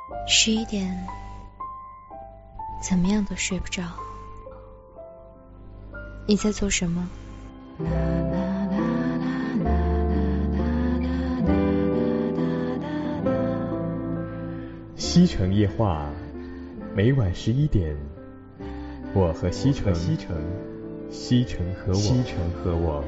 11点，怎么样都睡不着。你在做什么？ 西城夜话，每晚11点，我和西城，西城和我。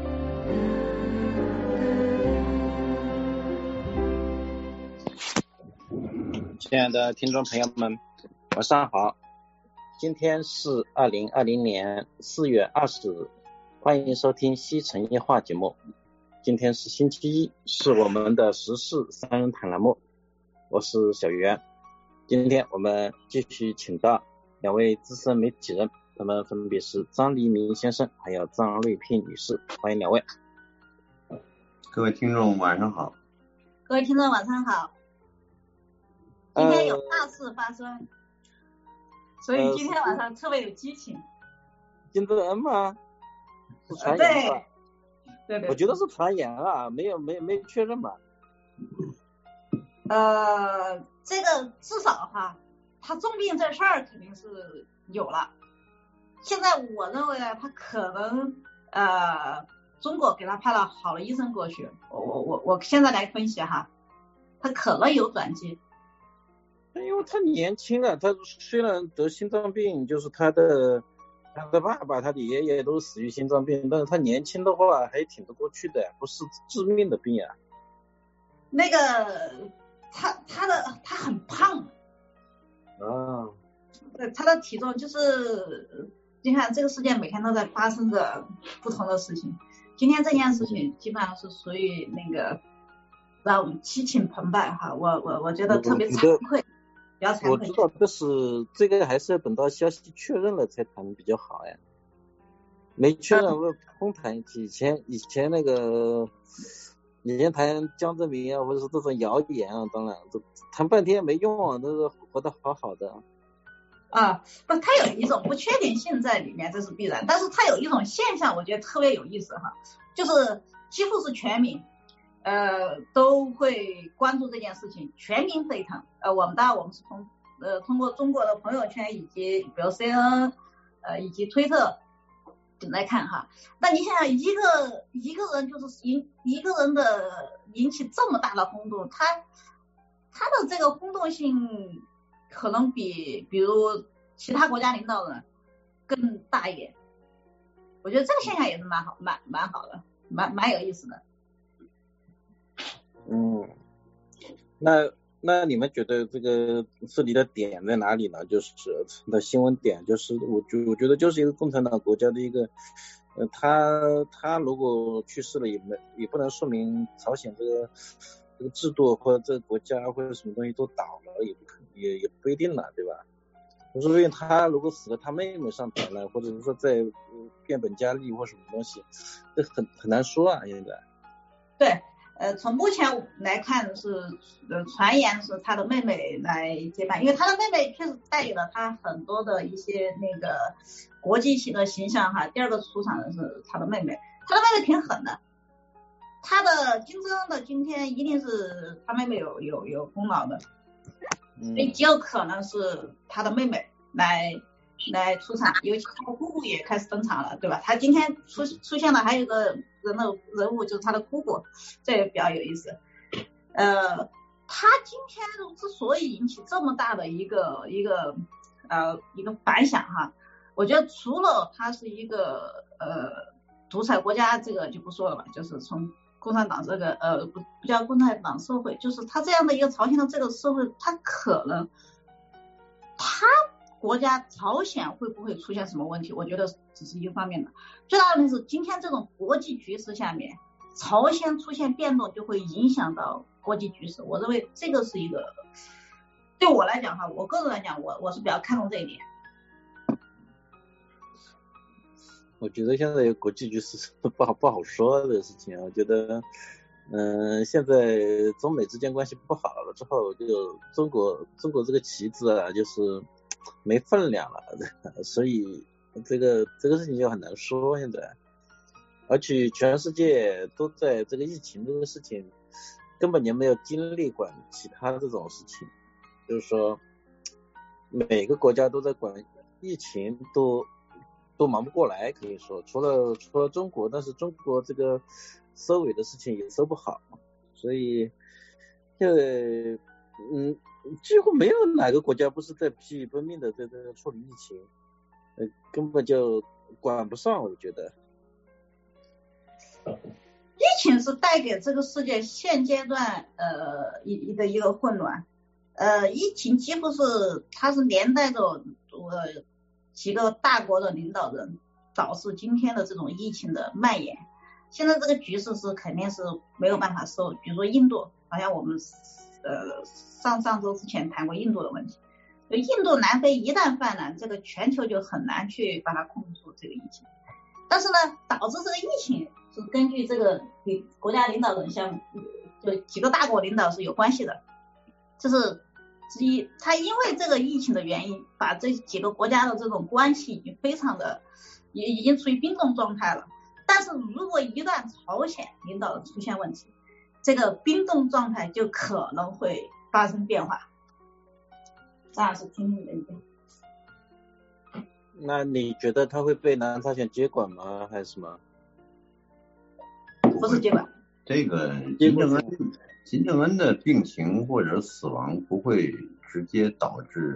亲爱的听众朋友们，晚上好。今天是2020年4月20日，欢迎收听西城夜话节目。今天是星期一，是我们的时事三人谈栏目。我是小袁。今天我们继续请到两位资深媒体人，他们分别是张黎明先生还有张瑞聘女士，欢迎两位。 各位听众晚上好。 各位听众晚上好。今天有大事发生，所以今天晚上特别有激情。 金正恩吗？是传言吧？ 对， 我觉得是传言啊，没确认吧。 这个至少他重病这事儿肯定是有了。现在我认为呢，他可能中国给他派了好的医生过去。我现在来分析他可能有转机。 因为他年轻啊，他虽然得心脏病，就是他的爸爸他的爷爷都死于心脏病，但是他年轻的话还挺得过去的，不是致命的病啊。 那个他很胖啊， 他的体重就是你看这个世界每天都在发生着不同的事情，今天这件事情基本上是属于那个让我们激情澎湃我觉得特别惭愧。 我知道，但是这个还是要等到消息确认了才谈比较好呀。没确认我空谈以前那个以前谈江泽民啊，或者是这种谣言啊，当然都谈半天没用啊，都是活得好好的不，它有一种不确定性在里面，这是必然。但是它有一种现象，我觉得特别有意思就是几乎是全民都会关注这件事情，全民沸腾。我们是通过中国的朋友圈以及比如 CNN 以及推特来看那你想想一个人就是一个人的引起这么大的轰动，他的这个轰动性可能比如其他国家领导人更大一点。我觉得这个现象也是蛮好的，蛮有意思的。 那你们觉得这个这里的点在哪里呢？就是的新闻点，就是我觉得就是一个共产党国家的一个他如果去世了也不能说明朝鲜这个制度或者这个国家或者什么东西都倒了，也不一定了，对吧？所以他如果死了，他妹妹上台了，或者是说在变本加厉或什么东西，这很难说啊，现在。 对。从目前来看是传言是他的妹妹来接班，因为他的妹妹确实带给了他很多的一些那个国际型的形象第二个出场的是他的妹妹，他的妹妹挺狠的，他的金正恩的今天一定是他妹妹有功劳的，所以极有可能是他的妹妹来出场，尤其他的姑姑也开始登场了，对吧？他今天出现了还有一个人物就是他的姑姑，这也比较有意思。他今天之所以引起这么大的一个反响我觉得除了他是一个独裁国家，这个就不说了吧，就是从共产党这个不叫共产党社会，就是他这样的一个朝鲜的这个社会，他可能他国家朝鲜会不会出现什么问题，我觉得只是一个方面的。最大的问题是今天这种国际局势下面，朝鲜出现变动就会影响到国际局势，我认为这个是一个对我来讲我个人来讲我是比较看重这一点。 我觉得现在国际局势不好说的事情，我觉得现在中美之间关系不好了之后，就中国这个旗子就是没分量了，所以这个事情就很难说现在。而且全世界都在这个疫情这个事情根本就没有精力管其他这种事情， 就是说每个国家都在管疫情，都忙不过来，可以说除了中国，但是中国这个收尾的事情也收不好，所以几乎没有哪个国家不是在疲于奔命的在处理疫情，根本就管不上，我觉得。 疫情是带给这个世界现阶段一个混乱，疫情几乎是它是连带着几个大国的领导人导致今天的这种疫情的蔓延。现在这个局势是肯定是没有办法收，比如说印度，好像我们上周之前谈过印度的问题，印度南非一旦泛滥，这个全球就很难去把它控制住这个疫情。但是呢，导致这个疫情是根据这个国家领导人就几个大国领导是有关系的，这是之一。他因为这个疫情的原因，把这几个国家的这种关系已经非常的已经处于冰冻状态了。但是如果一旦朝鲜领导人出现问题，这个冰冻状态就可能会发生变化。当然是听你的意见。 那你觉得他会被南朝鲜接管吗？还是什么？ 不是接管。 这个金正恩的病情或者死亡不会直接导致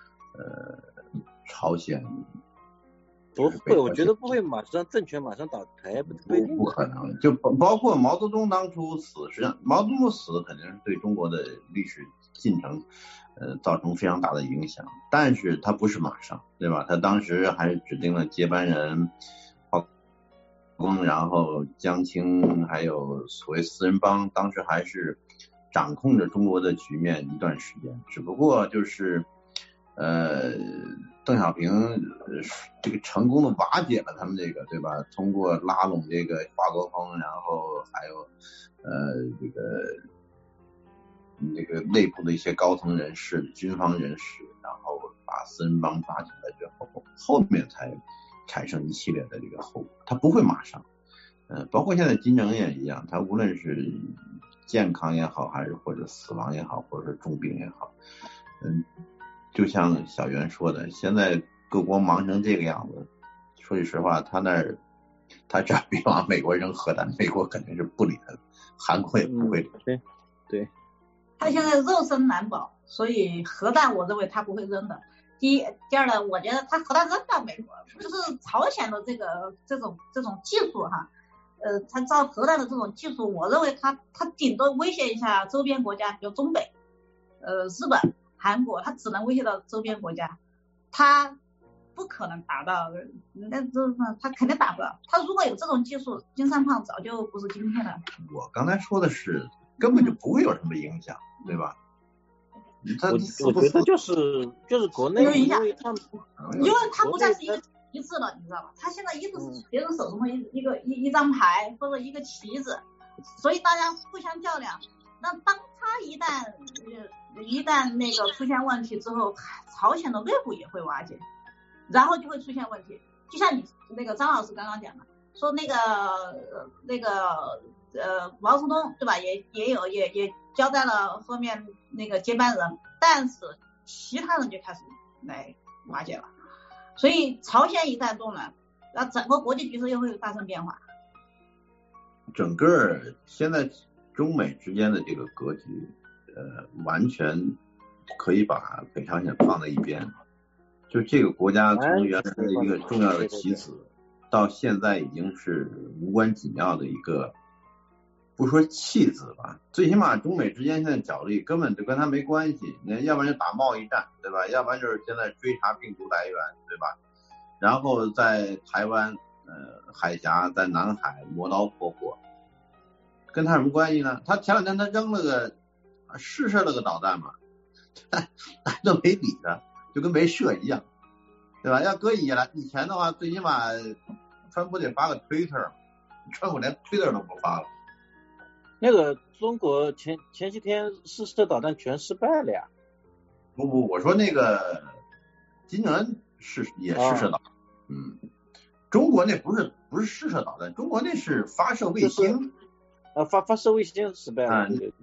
朝鲜。 不会，我觉得不会政权马上倒台， 不可能。就包括毛泽东当初死，实际上毛泽东死肯定是对中国的历史进程造成非常大的影响，但是他不是马上，对吧？他当时还是指定了接班人华光，然后江青还有所谓四人帮，当时还是掌控着中国的局面一段时间，只不过就是邓小平这个成功的瓦解了他们这个，对吧？通过拉拢这个华国锋，然后还有这个内部的一些高层人士、军方人士，然后把四人帮抓起来之后，后面才产生一系列的这个后果。他不会马上，包括现在金正恩也一样，他无论是健康也好，还是或者死亡也好，或者是重病也好，就像小袁说的，现在各国忙成这个样子，说句实话，他只要别往美国扔核弹，美国肯定是不理他，韩国也不会理。 对。 他现在肉身难保，所以核弹我认为他不会扔的。第二呢，我觉得他核弹扔到美国，就是朝鲜的这种技术哈，他造核弹的这种技术，我认为他顶多威胁一下周边国家，比如中北，日本、韩国，他只能威胁到周边国家，他不可能达到，他肯定达不到。他如果有这种技术，金三胖早就不是今天了。 我刚才说的是根本就不会有什么影响，对吧？ 我觉得就是国内，因为他不再是一个旗帜了，你知道吧？他现在一直是别人手中的一张牌或者一个旗子，所以大家互相较量。那当他一旦那个出现问题之后，朝鲜的内部也会瓦解，然后就会出现问题。就像你那个张老师刚刚讲的，说那个毛泽东对吧？也交代了后面那个接班人，但是其他人就开始来瓦解了。所以朝鲜一旦动了，那整个国际局势又会发生变化。 整个现在中美之间的这个格局，完全可以把北朝鲜放在一边。就这个国家从原来的一个重要的棋子，到现在已经是无关紧要的一个，不说弃子吧，最起码中美之间现在角力根本就跟他没关系。要不然就打贸易战，对吧？要不然就是现在追查病毒来源，对吧？然后在台湾海峡，在南海磨刀霍霍，跟他什么关系呢？他前两天他扔了个试射了个导弹嘛，他都没理他，就跟没射一样，对吧？要搁以前的话，最起码川普得发个推特，川普连推特都不发了。 那个中国前些天试射导弹全失败了呀。 不，我说那个金正恩也试射导弹，中国那不是试射导弹，中国那是发射卫星， 发射卫星失败了。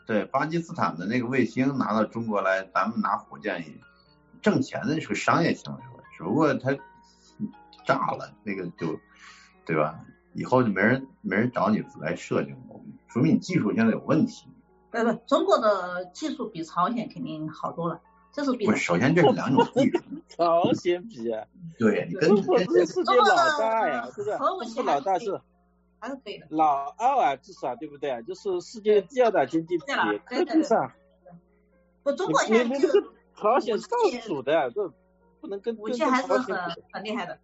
对，巴基斯坦的那个卫星拿到中国来，咱们拿火箭挣钱的是个商业行为，只不过它炸了，那个就对吧？以后就没人找你来设计了，说明你技术现在有问题。 不，中国的技术比朝鲜肯定好多了，这是不是，首先这是两种技术。 朝鲜比啊？ 对，你跟中国是世界老大呀，这个中国老大是还是可以的， 老二啊，至少对不对？就是世界第2大经济体，科技上。 不，中国现在就是朝鲜是倒数的，这不能跟武器还是很厉害的，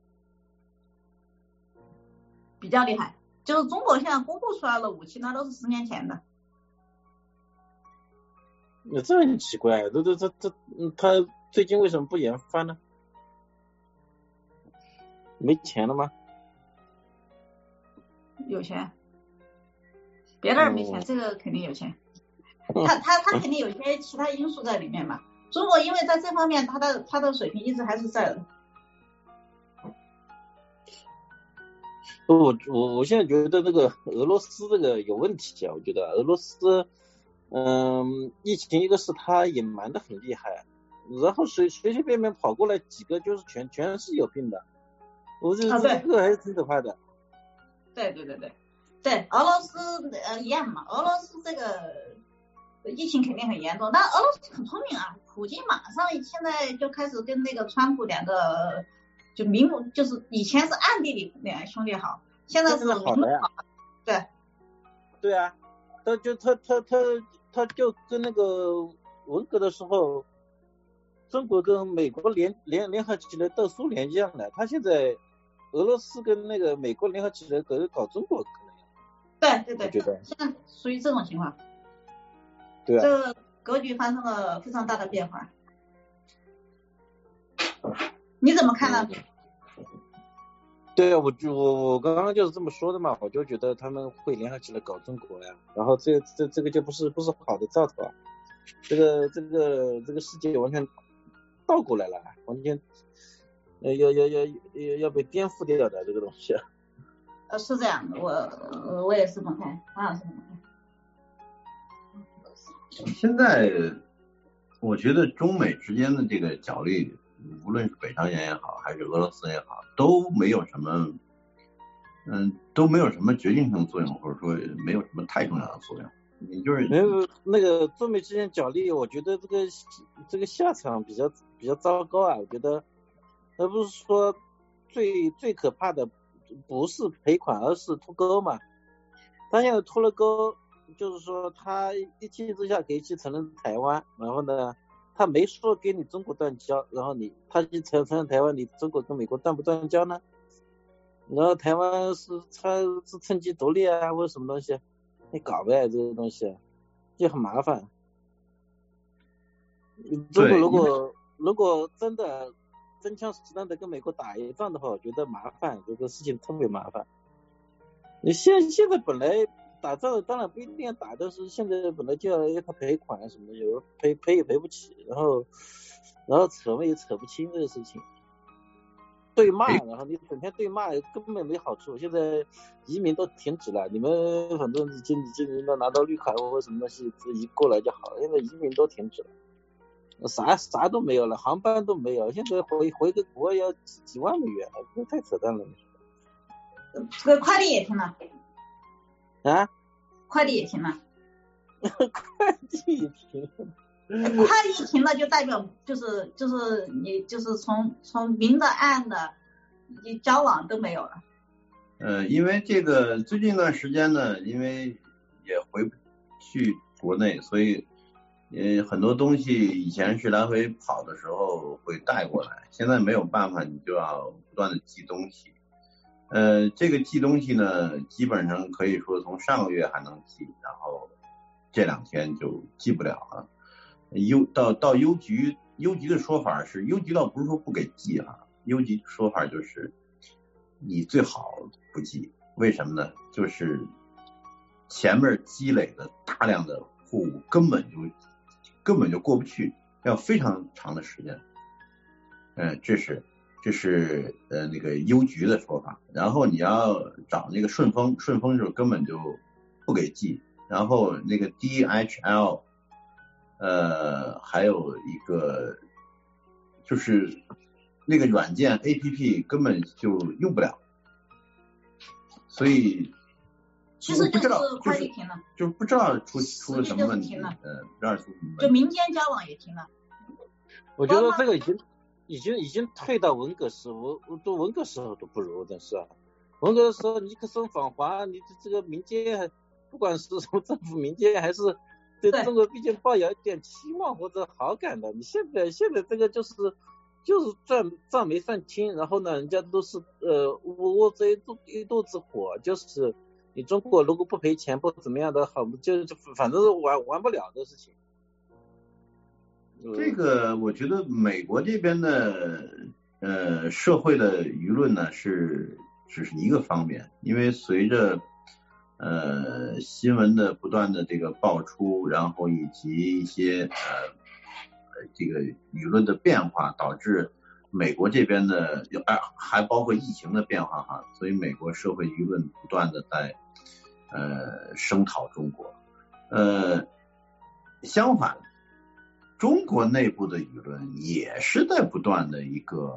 比较厉害。就是中国现在公布出来的武器，那都是10年前的。 这很奇怪，他最近为什么不研发呢？没钱了吗？ 有钱，别人没钱，这个肯定有钱。他肯定有些其他因素在里面嘛。中国因为在这方面他的水平一直还是在的。 我现在觉得那个俄罗斯这个有问题啊，我觉得俄罗斯疫情一个是他隐瞒的很厉害，然后随便跑过来几个就是全是有病的，我觉得这个还是挺可怕的。 对，俄罗斯一样嘛，俄罗斯这个疫情肯定很严重，但俄罗斯很聪明啊，普京马上现在就开始跟那个川普2个就就是以前是暗地里两兄弟好，现在是明好的。 对啊，他就跟那个文革的时候，中国跟美国联合起来斗苏联一样的，他现在俄罗斯跟那个美国联合起来搞中国可能。 对， 我觉得现在属于这种情况。 对啊， 这个格局发生了非常大的变化。你怎么看呢？ 对啊，我刚刚就是这么说的嘛，我就觉得他们会联合起来搞中国呀，然后这个就不是好的兆头啊，这个世界完全倒过来了，完全要被颠覆掉的这个东西。 是这样的，我也是这么看，王老师怎么看？ 现在我觉得中美之间的这个角力，无论是北朝鲜也好，还是俄罗斯也好，都没有什么决定性作用，或者说没有什么太重要的作用。你就是没有那个中美之间角力，我觉得这个下场比较糟糕啊。我觉得而不是说最可怕的不是赔款，而是脱钩嘛。他现在脱了钩，就是说他一气之下可以去承认台湾，然后呢他没说给你中国断交，然后他去承认台湾，你中国跟美国断不断交呢？然后台湾是趁机独立啊，或者什么东西，你搞呗，这个东西就很麻烦。中国如果真的真枪实弹的跟美国打一仗的话，我觉得麻烦，这个事情特别麻烦。你现在本来打仗当然不一定要打，但是现在本来就要他赔款什么的，有赔也赔不起，然后扯也扯不清这个事情。对骂，然后你整天对骂根本没好处。现在移民都停止了，你们反正已经拿到绿卡或者什么东西移过来就好了。现在移民都停止了，啥都没有了，航班都没有。现在回个国要几万美元，这太扯淡了。 这个快递也停了啊？ 快递也停了。 快递也停了。 快递停了就代表就是你就是从明的暗的你交往都没有了。 因为这个最近一段时间呢，因为也回不去国内，所以很多东西以前是来回跑的时候会带过来，现在没有办法，你就要不断的寄东西。这个寄东西呢，基本上可以说从上个月还能寄，然后这2天就寄不了了。到邮局的说法是，邮局倒不是说不给寄啊，邮局说法就是你最好不寄。为什么呢？就是前面积累的大量的货物根本就过不去，要非常长的时间。这是那个邮局的说法。然后你要找那个顺丰就根本就不给寄。 然后那个 DHL， 还有一个就是那个软件 APP 根本就用不了，所以其实就是快递停了， 就不知道出了什么问题，不知道出什么问题， 就民间交往也停了。 我觉得这个已经退到文革时候，都文革时候都不如，真是文革的时候尼克松访华，你这个民间不管是什么政府民间还是对中国毕竟抱有一点期望或者好感的，你现在这个就是账没算清，然后呢人家都是窝着一肚子火，就是你中国如果不赔钱不怎么样的好，就反正是玩不了的事情。 这个我觉得美国这边的社会的舆论呢只是一个方面，因为随着新闻的不断的这个爆出，然后以及一些这个舆论的变化，导致美国这边的还包括疫情的变化哈，所以美国社会舆论不断的在声讨中国。相反，中国内部的舆论也是在不断的一个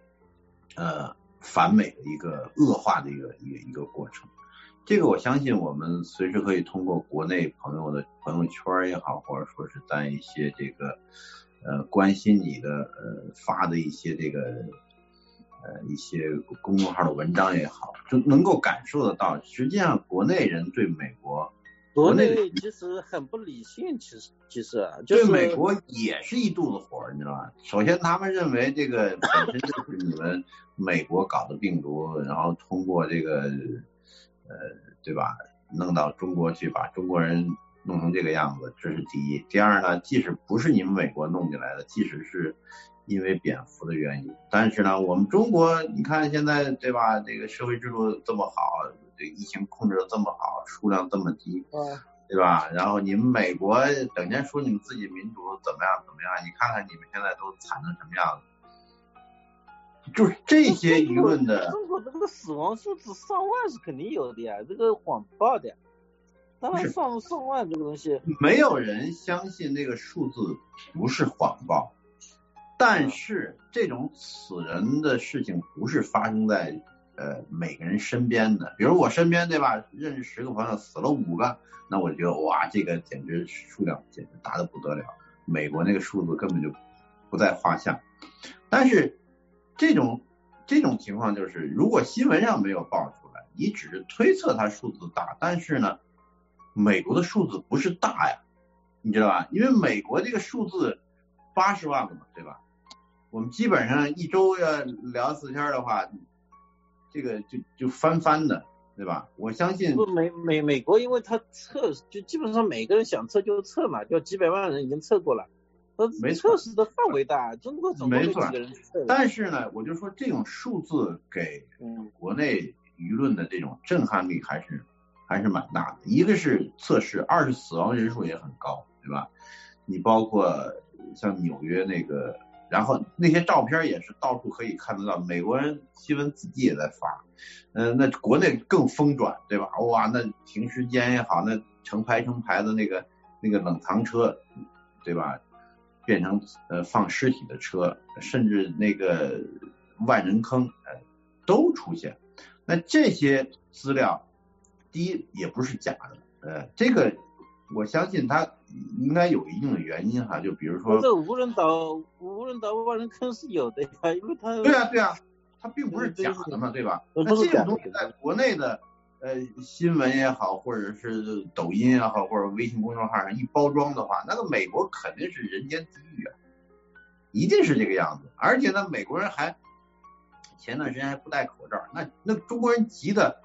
反美的一个恶化的一个过程。这个我相信我们随时可以通过国内朋友的朋友圈也好，或者说是在一些这个关心你的发的一些这个一些公众号的文章也好，就能够感受得到，实际上国内人对美国其实很不理性，其实就是对美国也是一肚子火，你知道吧？首先他们认为这个本身就是你们美国搞的病毒，然后通过这个对吧，弄到中国去，把中国人弄成这个样子，这是第一。第二呢，即使不是你们美国弄进来的，即使是因为蝙蝠的原因，但是呢，我们中国你看现在对吧，这个社会制度这么好，这疫情控制的这么好，数量这么低，对吧？然后你们美国整天说你们自己民主怎么样，你看看你们现在都惨成什么样子。就是这些舆论的， 中国这个死亡数字上万是肯定有的呀，这个谎报的。当然上万这个东西， 没有人相信那个数字不是谎报。但是这种死人的事情不是发生在每个人身边的，比如我身边对吧，认识10个朋友死了5个，那我觉得哇，这个简直数量简直大得不得了，美国那个数字根本就不在话下。但是这种情况就是，如果新闻上没有报出来，你只是推测它数字大，但是呢，美国的数字不是大呀，你知道吧？因为美国这个数字80万个嘛，对吧？我们基本上一周要聊4天的话，这个就翻的，对吧？我相信美国，因为它测就基本上每个人想测就测嘛，就几百万人已经测过了。 没错， 测试的范围大，中国总共有几个人测？ 但是呢，我就说这种数字给国内舆论的这种震撼力还是蛮大的。一个是测试，二是死亡人数也很高，对吧？你包括像纽约那个，然后那些照片也是到处可以看得到，美国人新闻自己也在发，那国内更疯转，对吧？哇，那停尸间也好，那成排的那个冷藏车，对吧？变成放尸体的车，甚至那个万人坑都出现。那这些资料，第一也不是假的，这个我相信它应该有一定的原因哈，就比如说这无人岛万人坑是有的呀，因为它对啊，它并不是假的嘛，对吧？那这种东西在国内的新闻也好，或者是抖音也好，或者微信公众号上一包装的话，那个美国肯定是人间地狱啊，一定是这个样子。而且呢，美国人还前段时间还不戴口罩，那中国人急的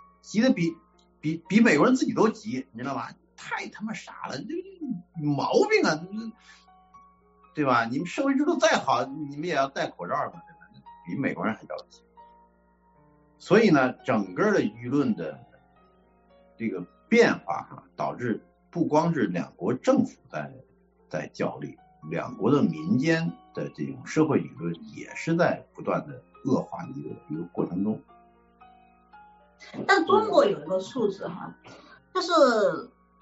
比美国人自己都急，你知道吧？太他妈傻了，这毛病啊，对吧？你们社会制度再好，你们也要戴口罩嘛，对吧？比美国人还着急。所以呢，整个的舆论的这个变化哈，导致不光是两国政府在角力，两国的民间的这种社会舆论也是在不断的恶化的一个过程中。 但中国有一个数字哈，就是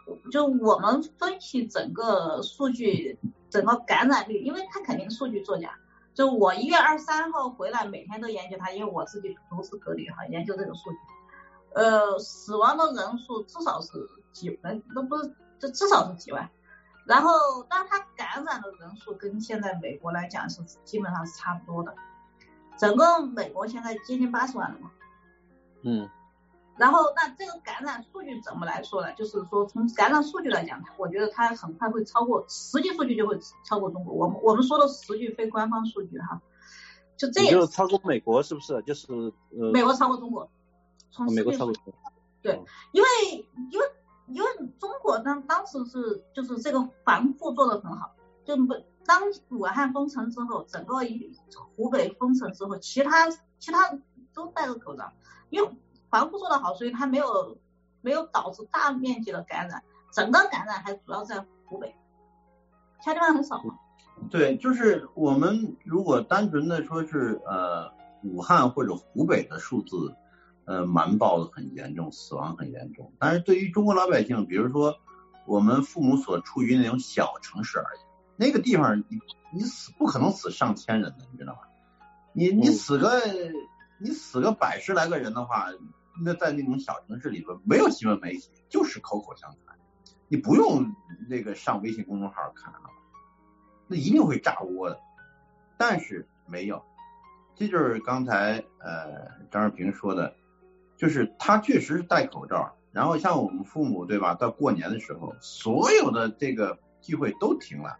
就我们分析整个数据，整个感染率，因为它肯定数据作假。就我1月23号回来，每天都研究它，因为我自己独自隔离哈，研究这个数据。死亡的人数至少是几万，都不是，这至少是几万。然后，但它感染的人数跟现在美国来讲是基本上是差不多的。整个美国现在接近80万了嘛。然后，那这个感染数据怎么来说呢？就是说，从感染数据来讲，我觉得它很快会超过，实际数据就会超过中国。我们说的实际非官方数据哈，就这也就超过美国是不是？就是美国超过中国，从美国超过中国。 对，因为中国当时是就是这个防护做得很好，就当武汉封城之后，整个湖北封城之后，其他都戴着口罩，因为防护做得好，所以它没有导致大面积的感染，整个感染还主要在湖北，其他地方很少嘛。 对，就是我们如果单纯的说是武汉或者湖北的数字瞒报的很严重，死亡很严重，但是对于中国老百姓，比如说我们父母所处于那种小城市而言，那个地方你死不可能死上千人的，你知道吗？你死个100、10来个人的话，那在那种小城市里边没有新闻媒体，就是口口相传，你不用那个上微信公众号看啊，那一定会炸窝的。但是没有，这就是刚才张二平说的，就是他确实是戴口罩，然后像我们父母对吧，到过年的时候，所有的这个聚会都停了，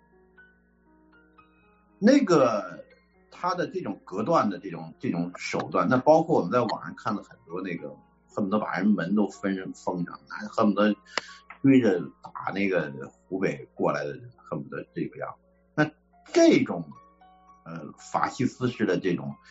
那个他的这种隔断的这种手段，那包括我们在网上看了很多那个恨不得把人门都封上，恨不得追着打那个湖北过来的人，恨不得这个样。那这种法西斯式的这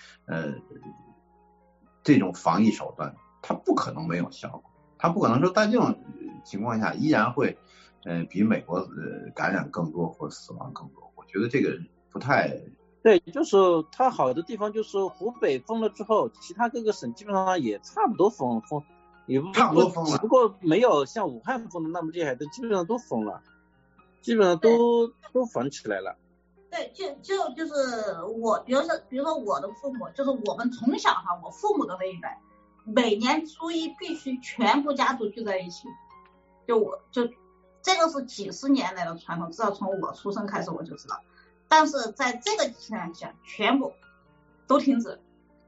种防疫手段，它不可能没有效果，它不可能说在这种情况下依然会比美国感染更多或死亡更多。我觉得这个不太对，就是它好的地方就是湖北封了之后，其他各个省基本上也差不多封，也差不多封了， 只不过没有像武汉封的那么厉害，都基本上都封了，基本上都防起来了。 对，就是我，比如说我的父母，就是我们从小哈，我父母的那一代，每年初一必须全部家族聚在一起，就这个是几十年来的传统，至少从我出生开始我就知道。但是在这个情况下，全部都停止，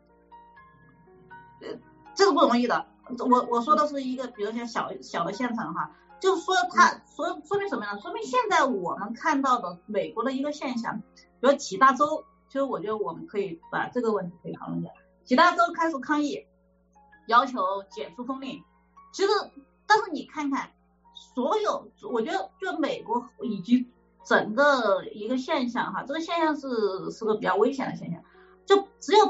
这是不容易的。我说的是一个，比如像小的县城哈，就是说它说明什么呢？说明现在我们看到的美国的一个现象，比如几大州，其实我觉得我们可以把这个问题可以讨论一下。几大州开始抗议，要求解除封令。其实，但是你看看，我觉得就美国以及整个一个现象哈，这个现象是个比较危险的现象，就只有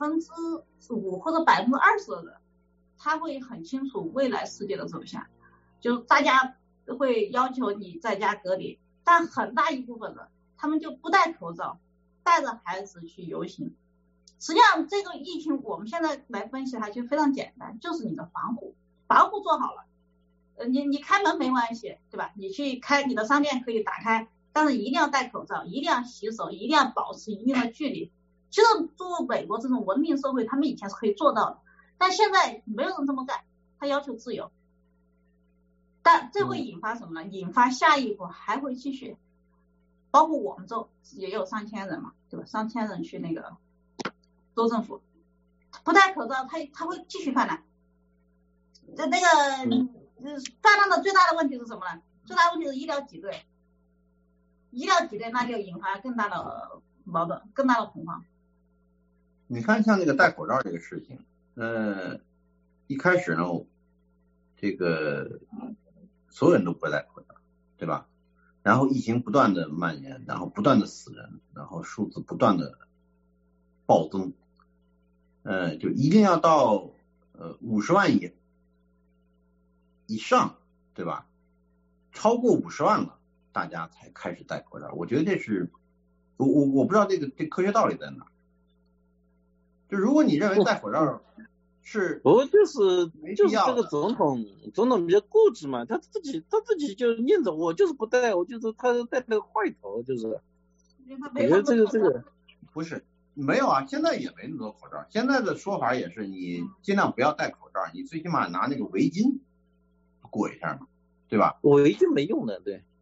5%或者20%的人，他会很清楚未来世界的走向，就大家会要求你在家隔离，但很大一部分人他们就不戴口罩，带着孩子去游行。实际上这个疫情我们现在来分析它就非常简单，就是你的防护做好了，你开门没关系对吧？你去开你的商店可以打开，但是一定要戴口罩，一定要洗手，一定要保持一定的距离。其实作为美国这种文明社会，他们以前是可以做到的，但现在没有人这么干，他要求自由。但这会引发什么呢？引发下一步还会继续，包括我们州也有3000人嘛，对吧？3000人去那个州政府不戴口罩，他会继续泛滥。泛滥的最大的问题是什么呢？最大的问题是医疗挤兑，那就引发更大的矛盾，更大的恐慌。 你看像那个戴口罩这个事情，一开始呢，这个所有人都不戴口罩，对吧？然后疫情不断的蔓延，然后不断的死人，然后数字不断的暴增，就一定要到50万以上，对吧？超过50万了，大家才开始戴口罩。我觉得这是我不知道这科学道理在哪。就如果你认为戴口罩是不就是这个总统比较固执嘛，他自己就念着我就是不戴，我就是他戴那个坏头，就是我觉得这个不是没有啊，现在也没那么多口罩，现在的说法也是你尽量不要戴口罩，你最起码拿那个围巾裹一下嘛，对吧？ 围巾没用的，对。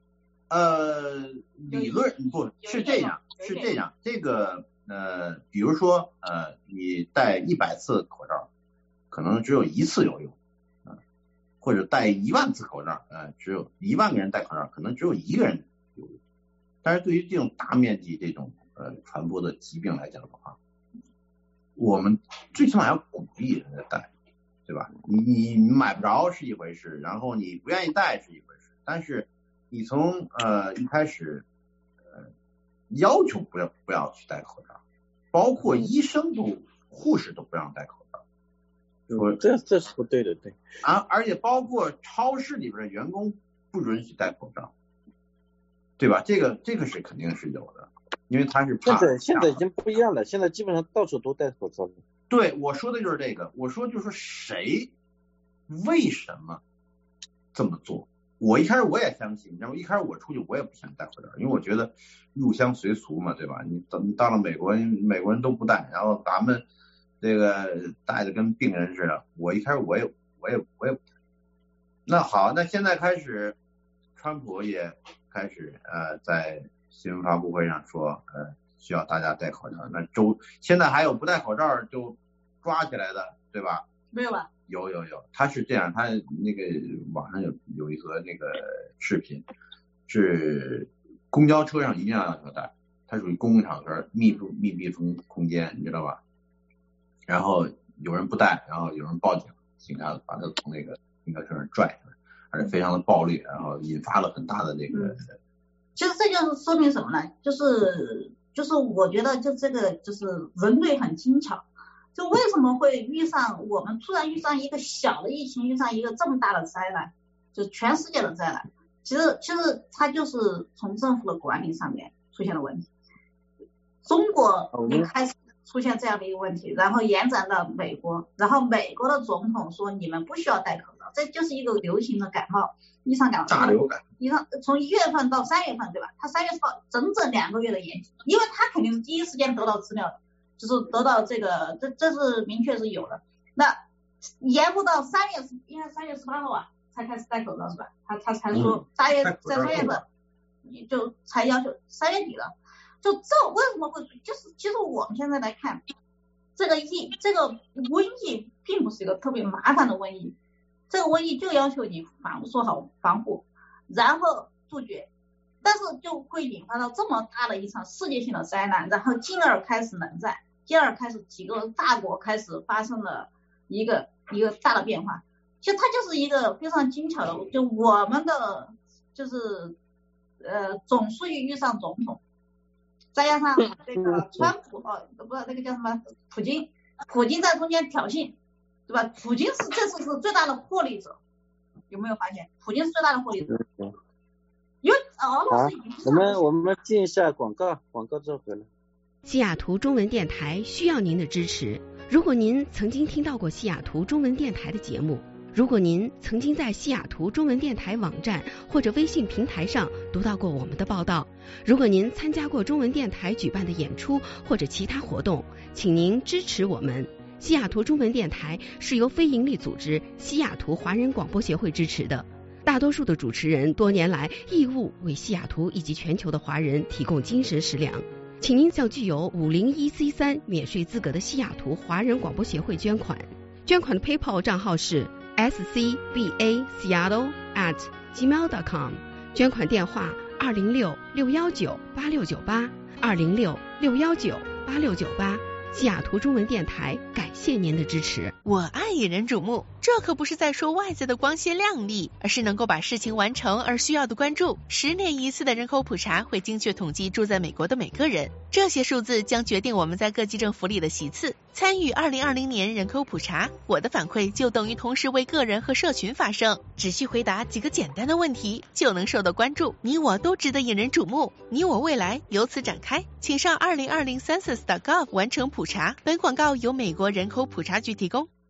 理论不是这样，这个比如说你戴100次口罩，可能只有1次有用，或者戴1万次口罩，只有1万个人戴口罩，可能只有1个人有用。但是对于这种大面积这种传播的疾病来讲的话，我们最起码要鼓励人家戴，对吧？你买不着是一回事，然后你不愿意戴是一回事，但是你从一开始要求不要去戴口罩，包括医生护士都不让戴口罩， 这是不对的，对。 而且包括超市里边的员工不允许戴口罩，对吧？这个是肯定是有的，因为他是怕。 现在已经不一样了，现在基本上到处都戴口罩了。 对，我说的就是这个，我说就是谁为什么这么做？我一开始我也相信，然后一开始我出去我也不想戴口罩，因为我觉得入乡随俗嘛，对吧？你到了美国人都不戴，然后咱们这个戴的跟病人似的。我一开始我也不戴。那好，那现在开始，川普也开始在新闻发布会上说需要大家戴口罩。那现在还有不戴口罩就抓起来的，对吧？ 没有吧？ 有，他是这样，他那个网上有一则那个视频，是公交车上一定要求戴，它属于公共场合密闭空间，你知道吧？然后有人不戴，然后有人报警，警察把他从那个公交车上拽出来，而且非常的暴力，然后引发了很大的那个。 其实这就是说明什么呢？就是我觉得就这个就是人类很精巧。就为什么会我们突然遇上一个小的疫情，遇上一个这么大的灾难，就全世界的灾难，其实它就是从政府的管理上面出现了问题。中国一开始出现这样的一个问题，然后延展到美国，然后美国的总统说你们不需要戴口罩，这就是一个流行的感冒，一场感冒大流感， 从1月份到3月份，对吧？他3月份整整2个月的延期，因为他肯定是第一时间得到资料的。就是得到这个，这是明确是有的。那延误到应该3月18号啊，才开始戴口罩是吧？他才说在3月份就才要求3月底了。就这为什么会？其实我们现在来看，这个瘟疫并不是一个特别麻烦的瘟疫，这个瘟疫就要求你做好防护，然后杜绝。但是就会引发到这么大的一场世界性的灾难，然后进而开始冷战，进而开始几个大国开始发生了一个大的变化。其实它就是一个非常精巧的，就我们的就是总书记遇上总统，再加上这个川普不是那个叫什么普京在中间挑衅，对吧？普京这次是最大的获利者，有没有发现？普京是最大的获利者。因为我们进一下广告之后回来。 西雅图中文电台需要您的支持。如果您曾经听到过西雅图中文电台的节目，如果您曾经在西雅图中文电台网站或者微信平台上读到过我们的报道，如果您参加过中文电台举办的演出或者其他活动，请您支持我们。西雅图中文电台是由非营利组织西雅图华人广播协会支持的。大多数的主持人多年来义务为西雅图以及全球的华人提供精神食粮，请您向具有501C3免税资格的西雅图华人广播协会捐款。捐款的 PayPal 账号是 scbaseattle@gmail.com， 捐款电话206-619-8698 206-619-8698。西雅图中文电台感谢您的支持。 我爱引人瞩目，这可不是在说外在的光鲜亮丽，而是能够把事情完成而需要的关注。10年一次的人口普查会精确统计住在美国的每个人，这些数字将决定我们在各级政府里的席次。参与2020年人口普查，我的反馈就等于同时为个人和社群发声。只需回答几个简单的问题，就能受到关注。你我都值得引人瞩目，你我未来由此展开。请上2020census.gov 完成普查。本广告由美国人口普查局提供。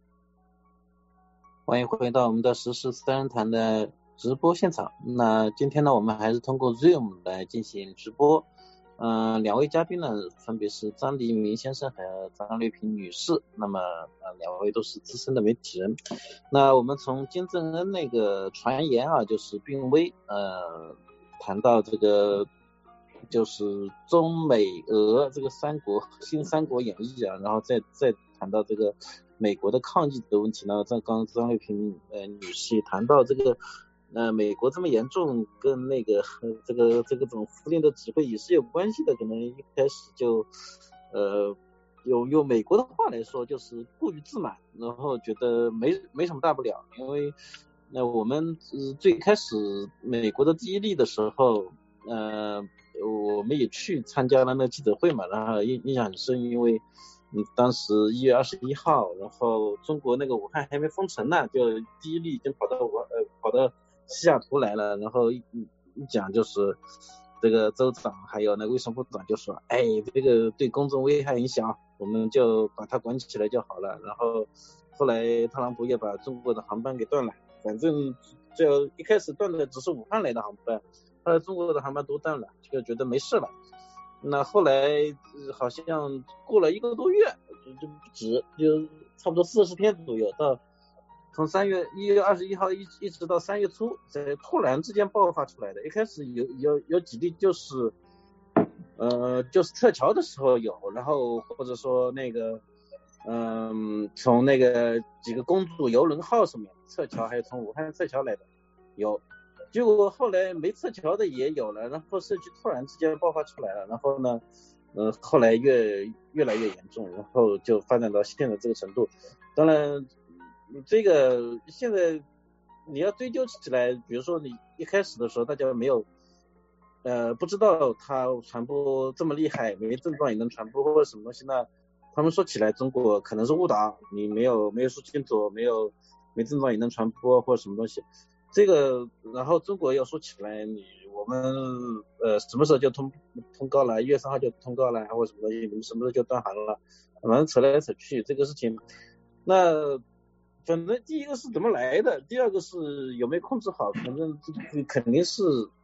欢迎回到我们的时事三人谈的直播现场。那今天呢，我们还是通过 Zoom 来进行直播。两位嘉宾呢，分别是张黎明先生和张丽萍女士。那么两位都是资深的媒体人。那我们从金正恩那个传言啊，就是病危，谈到这个就是中美俄这个新三国演义啊，然后再谈到这个美国的抗疫的问题呢。刚刚张丽萍女士谈到这个美国这么严重，跟那个这种司令的指挥也是有关系的。可能一开始就用美国的话来说，就是过于自满，然后觉得没什么大不了。因为我们最开始美国的第一例的时候，我们也去参加了那记者会嘛，然后印象很深，因为当时1月21号，然后中国那个武汉还没封城呢，就第一例已经跑到西雅图来了，然后一讲就是这个州长还有那个卫生部长就说，这个对公众危害很小，我们就把它管起来就好了。然后后来特朗普也把中国的航班给断了，反正就一开始断的只是武汉来的航班，后来中国的航班都断了，就觉得没事了。那后来好像过了1个多月，就不止，就差不多40天左右，到从1月21号一直到3月初，才突然之间爆发出来的。一开始有几例就是撤侨的时候有，然后或者说那个从那个几个公主邮轮号上面撤侨，还有从武汉撤侨来的有。结果后来没撤侨的也有了，然后社区突然之间爆发出来了，然后呢后来越来越严重，然后就发展到现在这个程度。当然这个现在你要追究起来，比如说你一开始的时候大家没有不知道它传播这么厉害，没症状也能传播或者什么东西，那他们说起来中国可能是误导，你没有说清楚，没症状也能传播或者什么东西。这个然后中国要说起来，我们什么时候就通告了，1月3号就通告了，或者什么东西，你们什么时候就断航了，反正扯来扯去这个事情。那反正第一个是怎么来的，第二个是有没有控制好，反正肯定是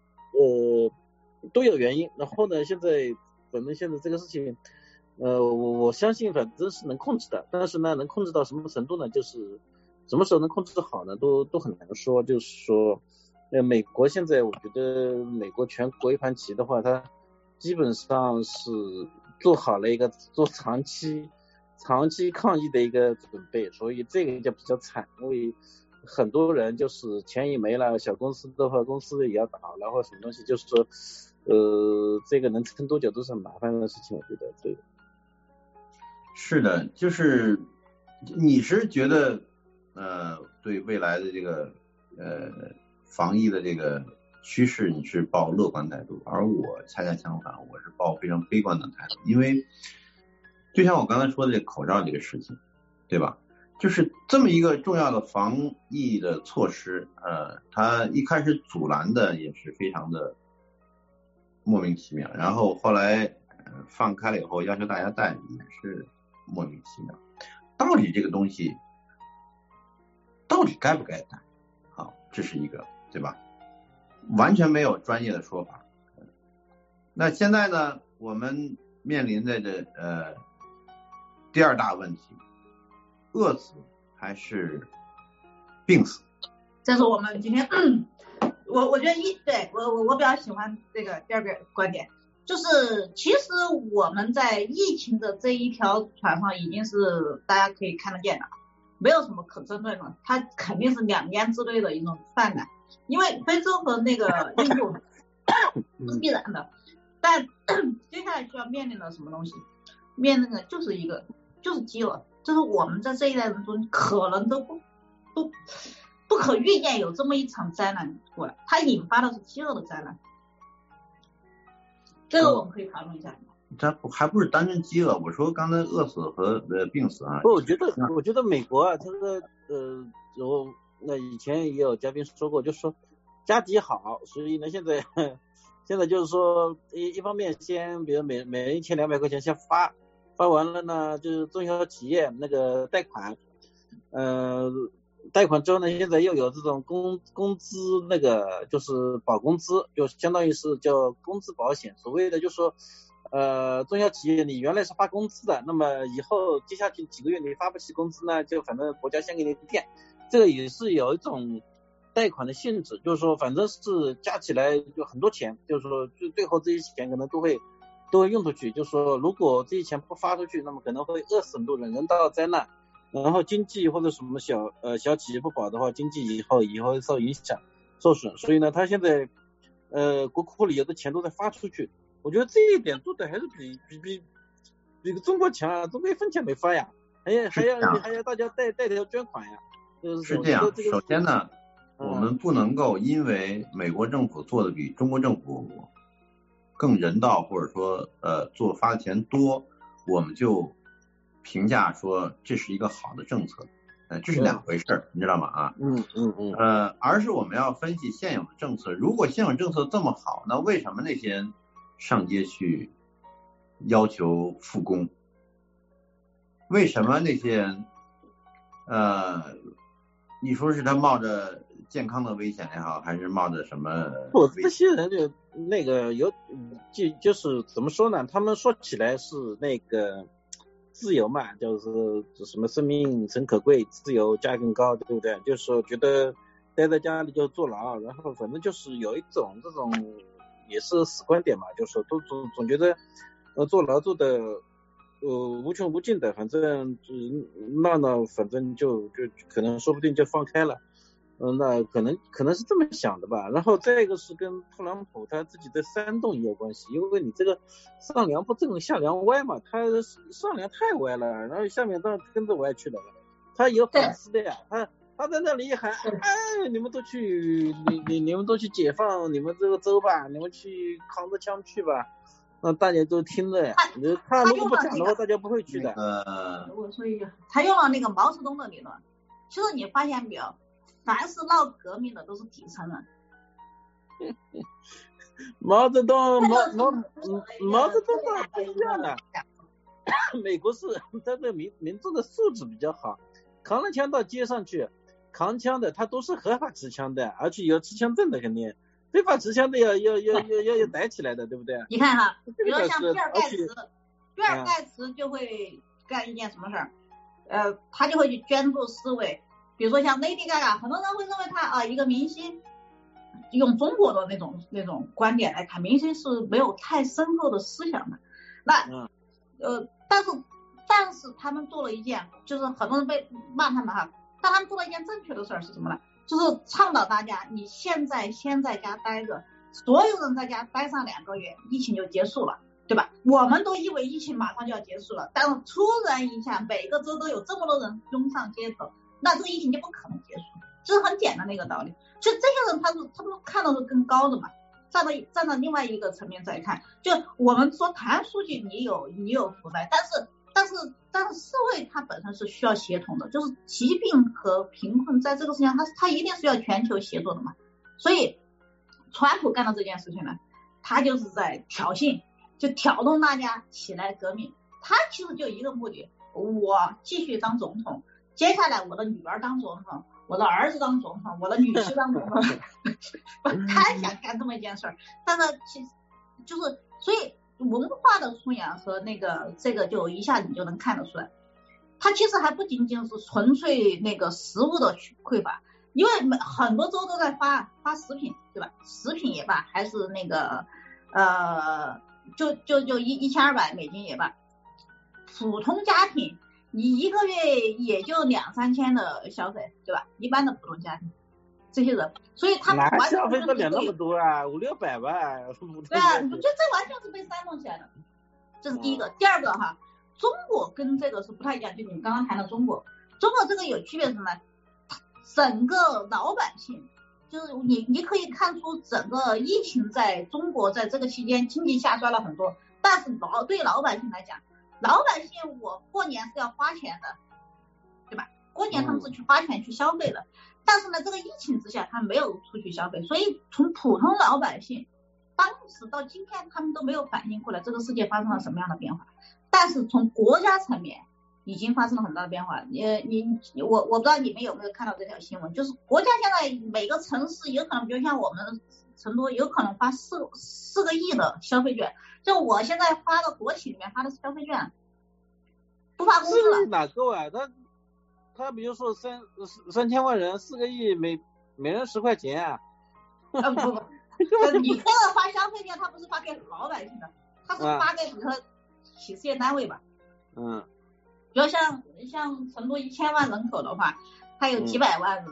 都有原因。然后呢，反正现在这个事情我相信反正是能控制的，但是呢能控制到什么程度呢，就是什么时候能控制好呢，都很难说。就是说美国现在我觉得美国全国一盘棋的话，它基本上是做好了一个做长期抗疫的一个准备，所以这个就比较惨。因为很多人就是钱也没了，小公司的话公司也要倒了或什么东西，就是说这个能撑多久都是很麻烦的事情。我觉得这个是的，就是你是觉得对未来的这个防疫的这个趋势你是抱乐观态度，而我恰恰相反，我是抱非常悲观的态度。因为就像我刚才说的这个口罩这个事情，对吧，就是这么一个重要的防疫的措施，它一开始阻拦的也是非常的莫名其妙，然后后来放开了以后要求大家戴也是莫名其妙。到底这个东西到底该不该戴？好，这是一个，对吧？完全没有专业的说法。那现在呢，我们面临的第二大问题，饿死还是病死？ 这是我们今天我觉得对我比较喜欢这个第二个观点，就是其实我们在疫情的这一条船上已经是大家可以看得见的，没有什么可争论的，它肯定是2年之内的一种泛滥，因为非洲和那个印度是必然的，但接下来需要面临的什么东西？面临的就是饥饿，这是我们在这一代人中可能都不可预见有这么一场灾难过来，它引发的是饥饿的灾难。这个我们可以讨论一下。 这还不是单纯饥饿，我说刚才饿死和病死啊。 我觉得美国啊，这个那以前也有嘉宾说过，就是说家底好，所以呢现在就是说一方面先比如每人1200块钱先发完了呢，就是中小企业那个贷款贷款之后呢，现在又有这种工资那个就是保工资，就相当于是叫工资保险。所谓的就是说中小企业你原来是发工资的，那么以后接下去几个月你发不起工资呢，就反正国家先给你垫，这个也是有一种贷款的性质，就是说反正是加起来就很多钱，就是说就最后这些钱可能都会用出去，就是说如果这些钱不发出去，那么可能会饿死很多人，人道灾难，然后经济或者什么小企业不保的话，经济以后会受影响受损，所以呢他现在国库里有的钱都在发出去，我觉得这一点做的还是比中国强啊，中国一分钱没发呀，还要大家带头捐款呀， 是这样。首先呢，我们不能够因为美国政府做的比中国政府更人道，或者说发的钱多，我们就评价说这是一个好的政策，这是两回事，你知道吗？啊，而是我们要分析现有的政策，如果现有政策这么好，那为什么那些人上街去要求复工？为什么那些人你说是他冒着健康的危险也好，还是冒着什么？ 不，这些人就那个就是怎么说呢？他们说起来是那个自由嘛，就是什么生命诚可贵，自由价更高，对不对？就是说觉得待在家里就坐牢，然后反正就是有一种这种也是死观点嘛，就是说都总觉得坐牢坐的无穷无尽的，反正闹，反正就可能说不定就放开了。那可能是这么想的吧。然后再一个是跟特朗普他自己的煽动也有关系，因为你这个上梁不正下梁歪嘛，他上梁太歪了，然后下面当然跟着歪去了。他有粉丝的呀，他在那里一喊，你们都去你们都去解放你们这个州吧，你们去扛着枪去吧，那大家都听着呀。他如果不讲的话，大家不会去的。 我说一句，他用了那个毛泽东的理论，其实你发现没有？凡是闹革命的都是底层人。 毛泽东不一样的，美国是他的民众的素质比较好，扛了枪到街上去扛枪的，他都是合法持枪的，而且有持枪证的，肯定非法持枪的要逮起来的，对不对？ 你看哈，比如像比尔盖茨就会干一件什么事儿，他就会去捐助思维。比如说像 Lady Gaga， 很多人会认为他一个明星，用中国的那种观点来看，明星是没有太深厚的思想的。那但是他们做了一件，就是很多人被骂他们哈，但他们做了一件正确的事儿是什么呢？就是倡导大家，你现在先在家待着，所有人在家待上2个月，疫情就结束了，对吧？我们都以为疫情马上就要结束了，但是突然一下，每个州都有这么多人涌上街头。那这个疫情就不可能结束，这是很简单的一个道理。就这些人他们看到是更高的嘛，站到另外一个层面再看，就我们说谈数据你有负债，但是社会它本身是需要协同的，就是疾病和贫困在这个世界上它一定是要全球协作的嘛。所以川普干的这件事情呢，他就是在挑衅，就挑动大家起来革命。他其实就一个目的，我继续当总统。接下来我的女儿当总统，我的儿子当总统，我的女婿当总统，他想干这么一件事儿，但是其实就是所以文化的素养和这个就一下你就能看得出来，他其实还不仅仅是纯粹那个食物的匮乏，因为很多州都在发食品，对吧？食品也罢，还是那个就$1200也罢，普通家庭。你一个月也就2-3千的消费，对吧？一般的普通家庭，这些人，所以他们完全消费不了那么多啊，500-600吧。 对啊，这完全是被煽动起来的，这是第一个。第二个哈，中国跟这个是不太一样，就你刚刚谈的中国这个有区别是什么？整个老百姓，就是你可以看出整个疫情在中国在这个期间经济下摔了很多，但是对老百姓来讲。老百姓我过年是要花钱的，对吧？过年他们是去花钱去消费的，但是呢这个疫情之下他们没有出去消费，所以从普通老百姓当时到今天他们都没有反应过来这个世界发生了什么样的变化。但是从国家层面， 已经发生了很大的变化。我不知道你们有没有看到这条新闻，就是国家现在每个城市有可能，比如像我们成都有可能发4个亿的消费券，就我现在发的国企里面发的消费券，不发工资了。 哪够啊？他比如说3000万人，4个亿每人10块钱啊。 不，你这个发消费券，他不是发给老百姓的，他是发给比如说企事业单位吧。比如像成都1000万人口的话，它有几百万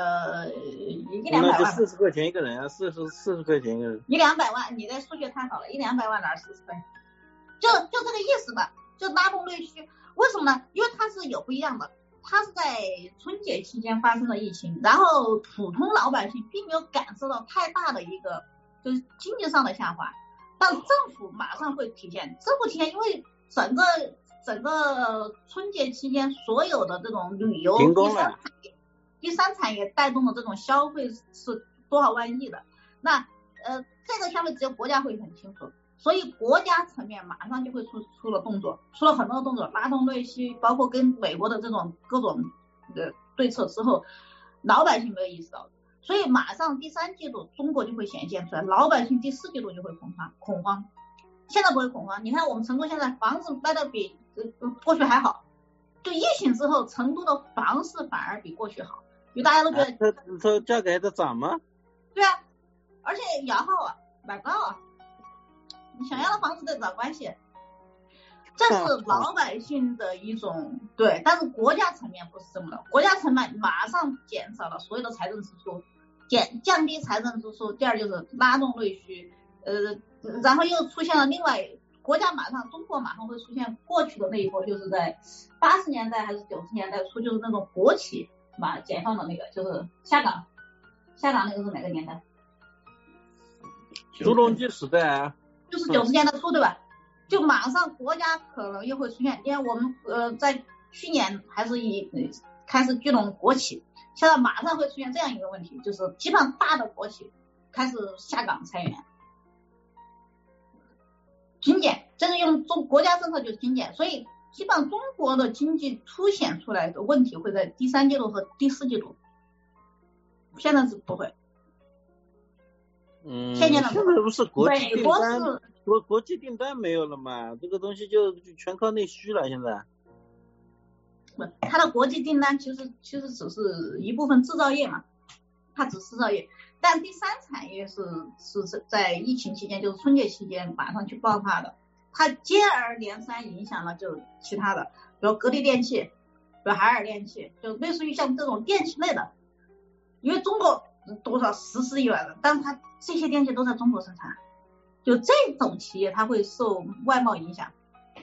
，100-200万。 那就40块钱一个人啊，40块钱一个人。 100-200万，你的数学太好了，100-200万哪是40块？就这个意思吧，就拉动内需。为什么呢？因为它是有不一样的，它是在春节期间发生的疫情，然后普通老百姓并没有感受到太大的一个就是经济上的下滑，但政府马上会体现，因为整个春节期间所有的这种旅游第三产业带动的这种消费是多少万亿的，那这个消费只有国家会很清楚，所以国家层面马上就会出了动作，出了很多动作，拉动内需，包括跟美国的这种各种对策之后，老百姓没有意识到，所以马上第3季度中国就会显现出来，老百姓第4季度就会恐慌，现在不会恐慌。你看我们成都现在房子卖的比过去还好，就疫情之后成都的房市反而比过去好，因为大家都觉得它价格还在涨吗？ 对啊，而且摇号啊买高啊，你想要的房子得找关系，这是老百姓的一种对，但是国家层面不是这么的，国家层面马上减少了所有的财政支出，降低财政支出，第二就是拉动内需，然后又出现了另外中国马上会出现过去的那一波，就是在80年代还是90年代初，就是那种国企解放的那个，就是下岗那个是哪个年代？ 朱镕基时代啊， 就是90年代初对吧？就马上国家可能又会出现，因为我们在去年还是开始聚拢国企，现在马上会出现这样一个问题，就是基本上大的国企开始下岗裁员。精简，这是用国家政策就是精简，所以基本上中国的经济凸显出来的问题会在第3季度和第4季度，现在是不会。现在不是国际订单，国际订单没有了嘛？这个东西就全靠内需了。现在， 它的国际订单其实只是一部分制造业嘛，它只是制造业。但第3产业是在疫情期间，就是春节期间马上去爆发的，它接二连三影响了就其他的，比如格力电器，比如海尔电器，就类似于像这种电器类的，因为中国多少14亿万人，但是它这些电器都在中国生产，就这种企业它会受外贸影响。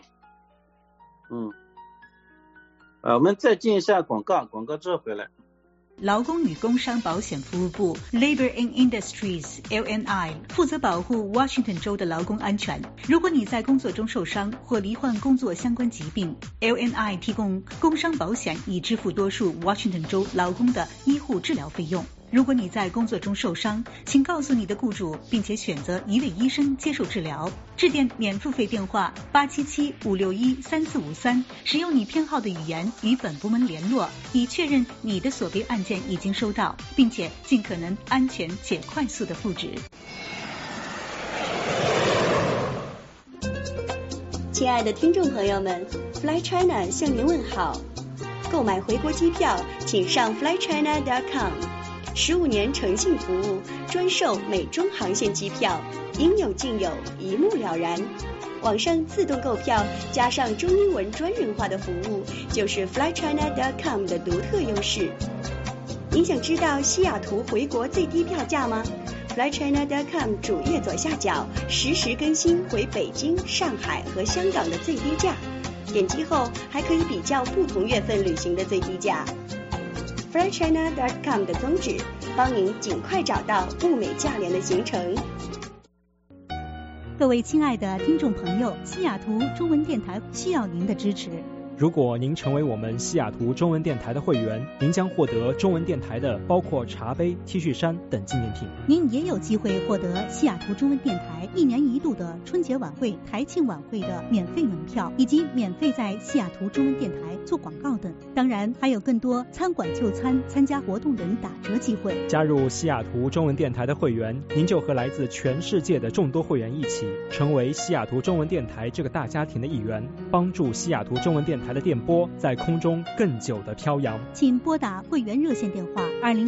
我们再进一下广告之后回来。 劳工与工商保险服务部 Labor and Industries LNI 负责保护 Washington 州的劳工安全。如果你在工作中受伤或罹患工作相关疾病， LNI 提供工伤保险以支付多数 Washington 州劳工的医护治疗费用。如果你在工作中受伤，请告诉你的雇主，并且选择一位医生接受治疗。致电免付费电话877-561-3453，使用你偏好的语言与本部门联络，以确认你的所备案件已经收到，并且尽可能安全且快速的复职。 亲爱的听众朋友们， Fly China 向您问好。购买回国机票，请上 flychina.com。15年诚信服务，专售美中航线机票，应有尽有，一目了然。网上自动购票加上中英文专人化的服务，就是 flychina.com 的独特优势。您想知道西雅图回国最低票价吗？ flychina.com 主页左下角实时更新回北京、上海和香港的最低价，点击后还可以比较不同月份旅行的最低价。flychina.com 的宗旨，帮您尽快找到物美价廉的行程。 各位亲爱的听众朋友，西雅图中文电台需要您的支持。 如果您成为我们西雅图中文电台的会员，您将获得中文电台的包括茶杯、T 恤衫等纪念品。 您也有机会获得西雅图中文电台1年1度的春节晚会、台庆晚会的免费门票，以及免费在西雅图中文电台做广告等。当然，还有更多餐馆就餐、参加活动等打折机会。 加入西雅图中文电台的会员，您就和来自全世界的众多会员一起，成为西雅图中文电台这个大家庭的一员，帮助西雅图中文电台的电波在空中更久的飘扬。 请拨打会员热线电话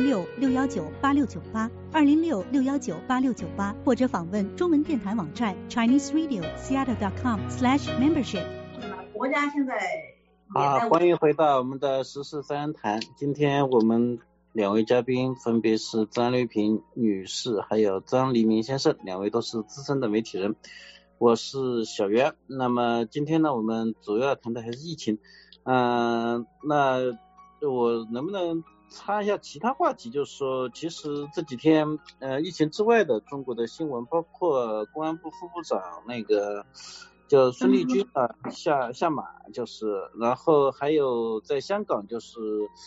206-619-8698，206-619-8698，或者访问中文电台网站 ChineseRadio.Seattle.com/membership。 国家现在欢迎回到我们的时事三人谈。今天我们两位嘉宾分别是张丽萍女士还有张黎明先生，两位都是资深的媒体人。我是小袁。那么今天呢，我们主要谈的还是疫情。那我能不能插一下其他话题，就是说其实这几天疫情之外的中国的新闻，包括公安部副部长那个就孙立军下马，就是然后还有在香港就是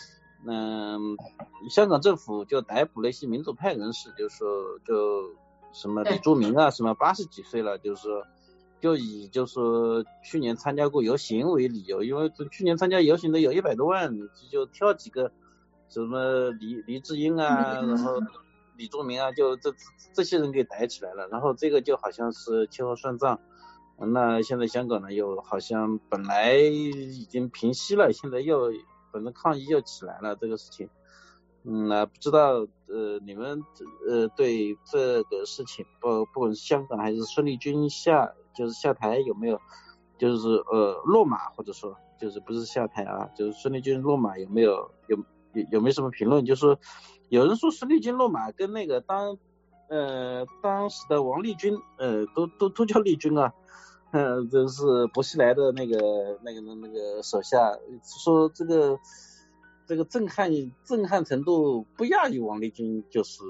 香港政府就逮捕了一些民主派人士，就是说就什么李柱铭什么80几岁了，就是说就以就是说去年参加过游行为理由，因为去年参加游行的有100多万，就挑几个什么黎智英然后李柱铭就这些人给逮起来了，然后这个就好像是秋后算账。那现在香港呢又好像本来已经平息了，现在又反正抗议又起来了这个事情。不知道你们对这个事情不管是香港还是孙立军下台有没有就是落马，或者说就是不是下台就是孙立军落马有没有什么评论？就是说有人说孙立军落马跟那个当时的王立军都叫立军就是薄熙来的那个手下，说这个震撼程度不亚于王立军，就是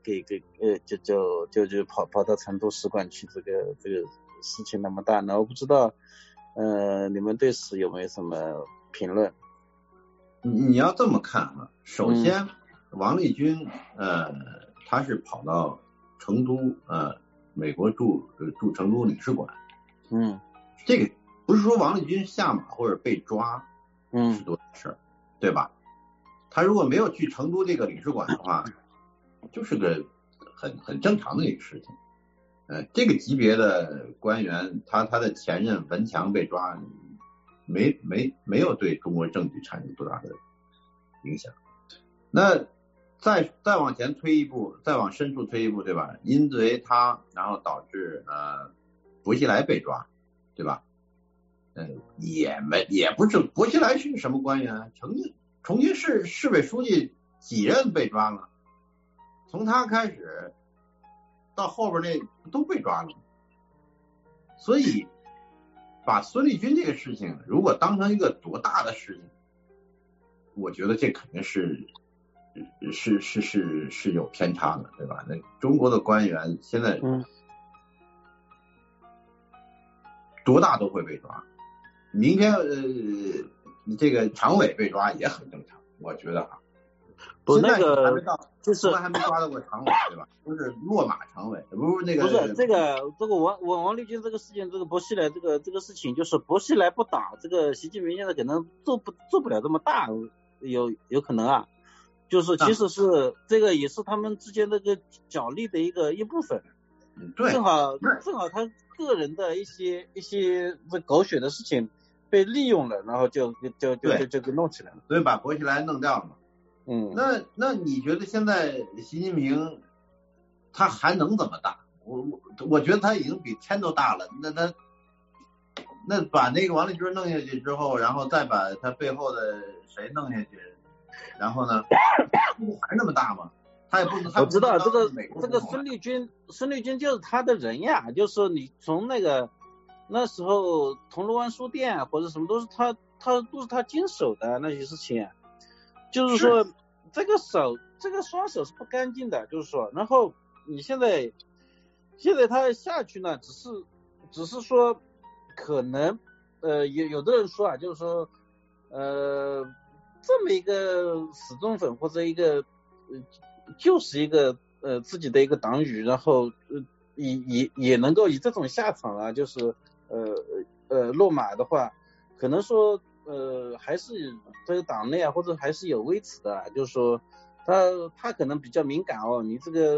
就跑到成都使馆去，这个事情那么大呢，我不知道你们对此有没有什么评论？ 你要这么看首先王立军他是跑到成都美国驻成都领事馆。这个不是说王立军下马或者被抓是多的事儿，对吧？他如果没有去成都这个领事馆的话，就是个很正常的一个事情。这个级别的官员，他的前任文强被抓，没有对中国政局产生多大的影响。那再往前推一步，再往深处推一步，对吧？因为他然后导致薄熙来被抓，对吧？也不是薄熙来是什么官员，重庆市委书记几任被抓了，从他开始到后边那都被抓了。所以把孙立军这个事情如果当成一个多大的事情，我觉得这肯定是有偏差的，对吧？那中国的官员现在多大都会被抓，明天这个常委被抓也很正常，我觉得不那个还没到， 就是还没抓到过常委，对吧？都是落马常委，不是那个不是这个王立军这个事情，这个薄熙来这个事情，就是薄熙来不打，这个习近平现在可能做不了这么大，有可能就是其实是这个也是他们之间这个角力的一部分。 对， 正好他个人的一些这狗血的事情被利用了，然后就给弄起来了， 所以把薄熙来弄掉了嘛。那你觉得现在习近平他还能怎么大？我觉得他已经比天都大了。那把那个王立军弄下去之后，然后再把他背后的谁弄下去，然后呢，还那么大吗？他也不能。 我知道这个孙立军就是他的人呀，就是你从那时候铜锣湾书店或者什么都是他经手的那些事情，就是说这个双手是不干净的，就是说，然后你现在他下去呢，只是说可能有的人说就是说这么一个死忠粉或者一个就是一个自己的一个党羽，然后也能够以这种下场啊，就是落马的话，可能说还是这个党内啊，或者还是有微词的，就是说他可能比较敏感哦，你这个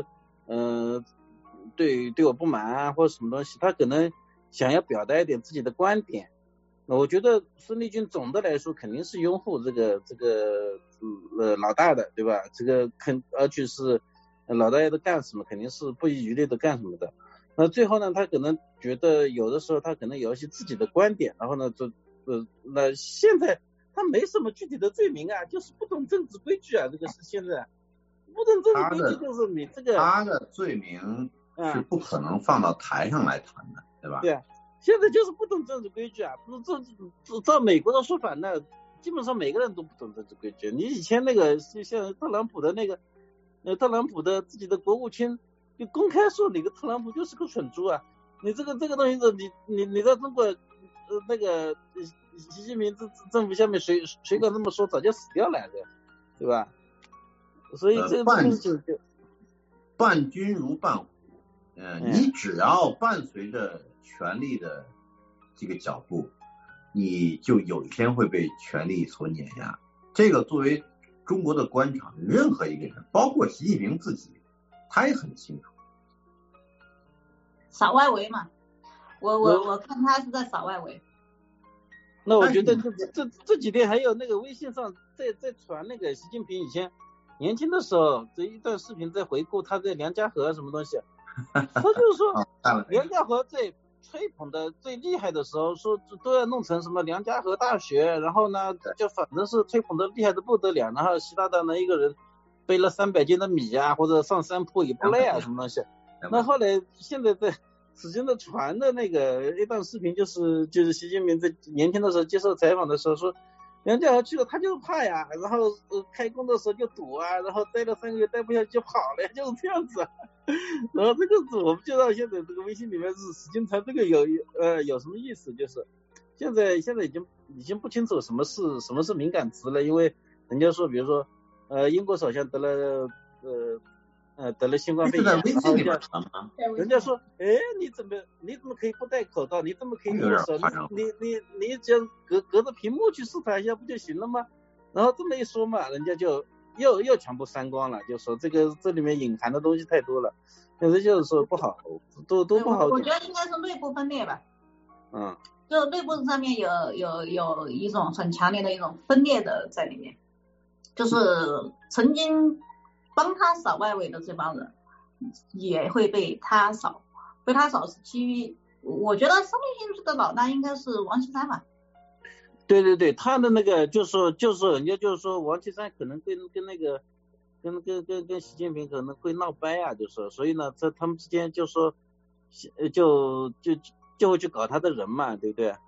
对我不满啊或者什么东西，他可能想要表达一点自己的观点。我觉得孙立军总的来说肯定是拥护这个老大的，对吧？这个而且是老大爷的干什么，肯定是不遗余力的干什么的。那最后呢，他可能觉得有的时候他可能有一些自己的观点，然后呢，那现在他没什么具体的罪名啊，就是不懂政治规矩啊，这个是现在不懂政治规矩，就是你这个他的罪名是不可能放到台上来谈的，对吧？ 对啊。现在就是不懂政治规矩啊！照美国的说法，那基本上每个人都不懂政治规矩。你以前那个像特朗普的那个，特朗普的自己的国务卿就公开说你个特朗普就是个蠢猪啊！你这个东西你在中国那个习近平政府下面谁敢这么说，早就死掉了的，对吧？所以这个东西就伴君如伴虎，你只要伴随着权力的这个脚步，你就有一天会被权力所碾压。这个作为中国的官场，任何一个人，包括习近平自己，他也很清楚。 扫外围嘛，我看他是在扫外围。 那我觉得这几天还有那个微信上在传那个习近平以前年轻的时候这一段视频，在回顾他在梁家河什么东西，他就是说梁家河在吹捧的最厉害的时候，说都要弄成什么梁家河大学，然后呢就反正是吹捧的厉害的不得了，然后习大大呢一个人背了300斤的米啊，或者上山坡也不累啊什么东西。那后来现在在使劲的传的那个一段视频，就是习近平在年轻的时候接受采访的时候说，梁家河去了他就是怕呀，然后开工的时候就堵啊，然后待了3个月待不下去就跑了，就是这样子。然后这个我们就到现在这个微信里面是使劲传这个有什么意思，就是现在已经不清楚什么是敏感词了，因为人家说比如说英国首相得了新冠肺炎，然后人家说你怎么可以不戴口罩，你怎么可以握手，你只要隔着屏幕去试探一下不就行了吗？然后这么一说嘛，人家就又全部删光了，就说这里面隐含的东西太多了，但是就是说不好，都不好。 我觉得应该是内部分裂吧。就内部上面有一种很强烈的一种分裂的在里面，就是曾经帮他扫外围的这帮人也会被他扫是基于，我觉得生命性的老大应该是王岐山吧。 对，他的那个就是说人家就是说王岐山可能跟那个跟习近平可能会闹掰啊，就是说，所以呢在他们之间就说就会去搞他的人嘛，对不对？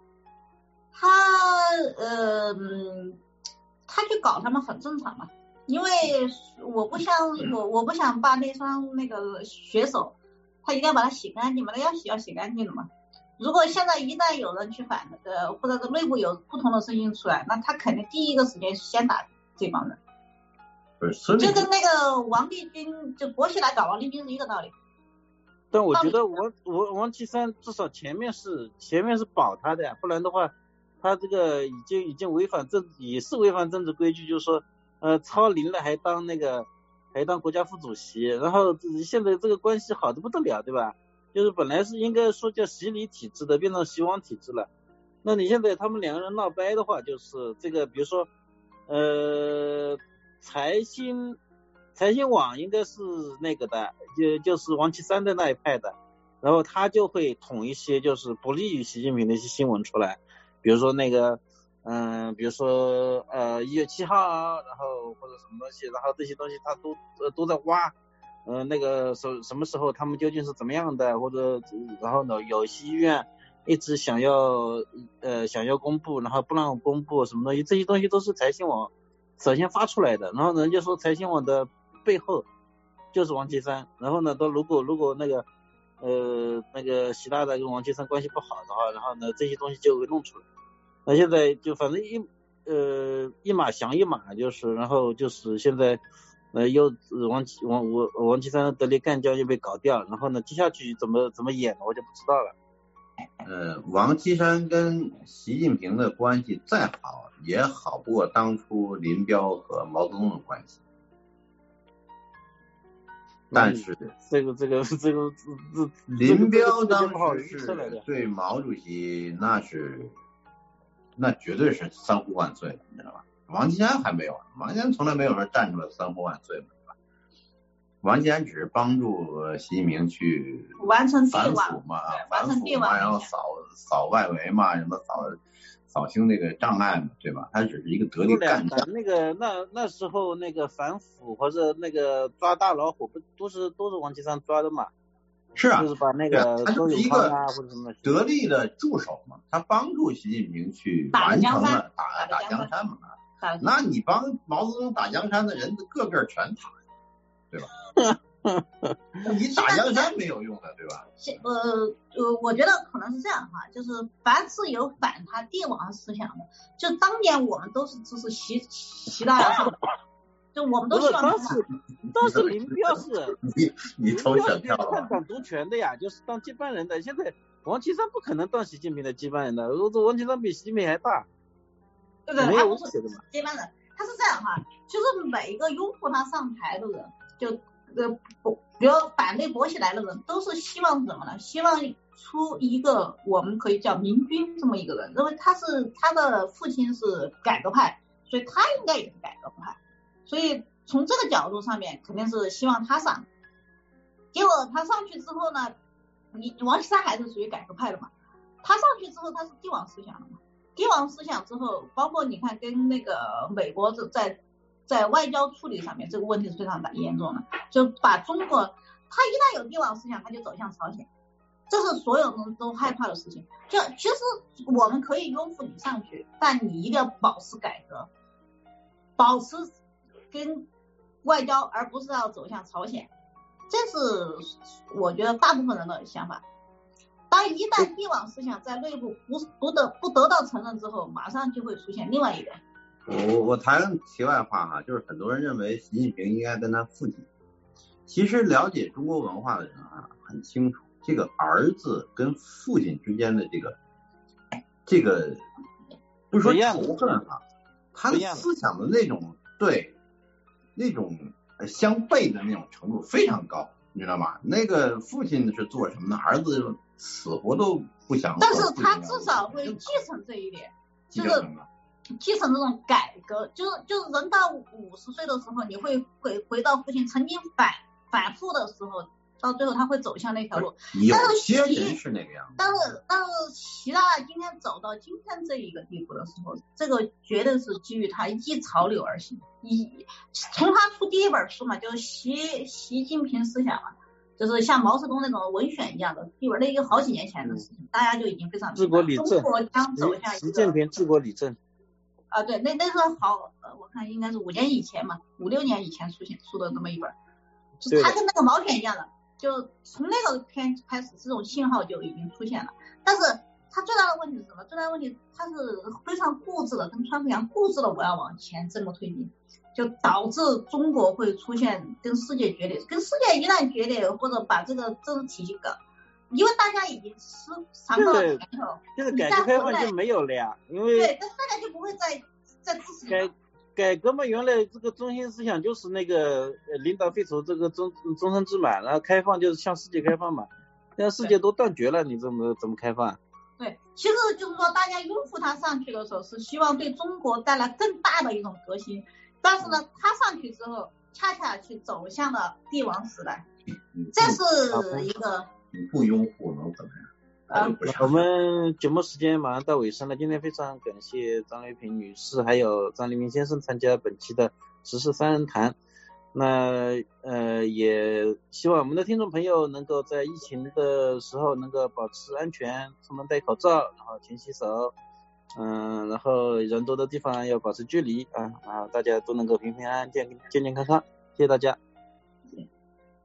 他去搞他们很正常嘛，因为我不想把那双那个血手，他一定要把它洗干净嘛，那要洗干净的嘛。如果现在一旦有人去反或者是内部有不同的声音出来，那他肯定第一个时间先打这帮人。就跟那个王立军就国起来搞王立军是一个道理。 但我觉得王岐山至少前面是保他的呀，不然的话他这个已经违反也是违反政治规矩，就是说超龄了还当国家副主席，然后现在这个关系好的不得了，对吧？就是本来是应该说叫习李体制的，变成习王体制了。那你现在他们两个人闹掰的话，就是这个比如说财新网应该是那个的，就是王岐山的那一派的，然后他就会捅一些就是不利于习近平的一些新闻出来，比如说那个比如说1月7号，然后或者什么东西，然后这些东西他都在挖，那个什么时候他们究竟是怎么样的，或者然后呢有些医院一直想要公布，然后不让公布什么东西，这些东西都是财新网首先发出来的，然后人家说财新网的背后就是王岐山，然后呢如果那个习大大跟王岐山关系不好的话，然后呢这些东西就会弄出来。那现在就反正一码降一码，就是然后就是现在又王岐山得力干将又被搞掉，然后呢接下去怎么演我就不知道了。 王岐山跟习近平的关系再好，也好不过当初林彪和毛泽东的关系。但是这个林彪当时是对毛主席那绝对是三呼万岁，你知道吧？王岐山还没有，王岐山从来没有人站出来三呼万岁嘛，对吧？王岐山只是帮助习近平去完成反腐嘛，然后扫外围嘛，什么扫清那个障碍嘛，对吧？他只是一个得力干将。 那时候那个反腐或者那个抓大老虎不都是王岐山抓的嘛？ 是啊， 就是把那个他就是一个得力的助手嘛，他帮助习近平去完成了打江山嘛。那你帮毛泽东打江山的人个个全躺，对吧？你打江山没有用的，对吧？ 我觉得可能是这样哈，就是凡是有反他帝王思想的，就当年我们都是支持习大大上，就我们都希望当时林彪是你投选票了， 看党独权的呀，就是当接班人的。现在王岐山不可能当习近平的接班人的，王岐山比习近平还大， 对不对？ 没有写的嘛。 接班人，他是这样哈，就是每一个拥护他上台的人，就比如反对薄熙来的人，都是希望什么呢？希望出一个我们可以叫明君这么一个人，因为他的父亲是改革派，所以他应该也是改革派，所以从这个角度上面肯定是希望他上。结果他上去之后呢，王岐山还是属于改革派的嘛，他上去之后他是帝王思想的嘛，帝王思想之后，包括你看跟那个美国在外交处理上面这个问题是非常严重的，就把中国他一旦有帝王思想他就走向朝鲜，这是所有人都害怕的事情。就其实我们可以拥护你上去，但你一定要保持改革，保持跟外交，而不是要走向朝鲜，这是我觉得大部分人的想法。当一旦帝王思想在内部不得到承认之后，马上就会出现另外一个。 我谈题外话哈，就是很多人认为习近平应该跟他父亲，其实了解中国文化的人啊很清楚，这个儿子跟父亲之间的这个不说仇恨哈，他的思想的那种对那种相悖的那种程度非常高，你知道吗？那个父亲是做什么的，儿子死活都不想。 但是他至少会继承这一点，就是继承这种改革，就是人到50岁的时候，你会回到父亲曾经反复的时候，到最后他会走向那条路。 有些人是那个样子。 但是习大大今天走到今天这一个地步的时候，这个绝对是基于他依潮流而行。从他出第一本书嘛，就是习近平思想嘛，就是像毛泽东那种文选一样的，一本那个好几年前的事情，大家就已经非常治国理政， 中国将走向一个习近平治国理政。 对，那是好，我看应该是5年以前嘛，5、6年以前出的那么一本，就他跟那个毛选一样的，就从那个篇开始，这种信号就已经出现了。但是他最大的问题是什么？最大的问题他是非常固执的，跟川普一样固执的，我要往前这么推进，就导致中国会出现跟世界决裂。跟世界一旦决裂，或者把这个政治体系搞，因为大家已经尝到了甜头， 就是改革开放就没有了呀，因为对，但大家就不会再支持改革嘛，原来这个中心思想就是那个领导废除这个终身制嘛，然后开放就是向世界开放嘛，现在世界都断绝了，你怎么开放？ 对，其实就是说大家拥护他上去的时候是希望对中国带来更大的一种革新，但是呢他上去之后恰恰去走向了帝王时代，这是一个你不拥护能怎么样？ 我们节目时间马上到尾声了，今天非常感谢张雷平女士还有张黎明先生参加本期的时事三人谈。那也希望我们的听众朋友能够在疫情的时候能够保持安全，出门戴口罩，然后勤洗手，然后人多的地方要保持距离啊，大家都能够平平安安健康康，谢谢大家。